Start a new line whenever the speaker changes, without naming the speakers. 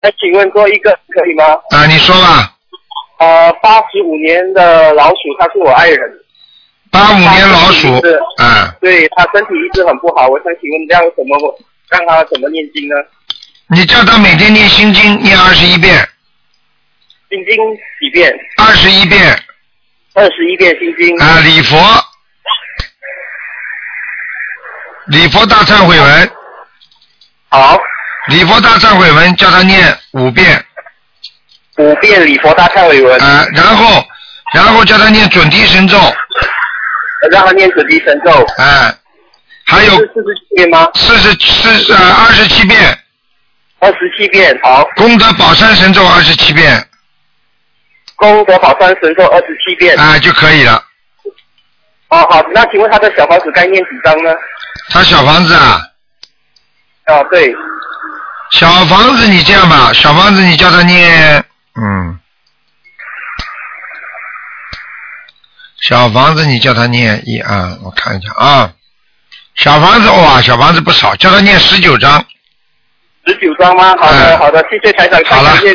那请问多一个可以吗？
啊，你说吧。
85年的老鼠，他是我爱人。
85年老鼠。
对，他身体一直很不好，我想请问让他怎么念经呢？
你叫他每天念心经，念21遍。
心经几遍
？21遍。
21遍心经。
啊，礼佛大忏悔文。
好。
礼佛大忏悔文叫他念5遍。
5遍礼佛大忏悔文。
啊，然后叫他念准提神咒。
让他念准提神咒。
还有
47遍吗
？27遍。
27遍，好。
功德宝山神咒27遍。
功德宝山神咒27遍。
就可以了。
好，那请问他的小房子该念几张呢？
他小房子啊？
对。
小房子你这样吧，小房子你叫他念，小房子你叫他念我看一下啊，小房子不少，叫他念19张。
19张吗？好的，谢谢台长。好了。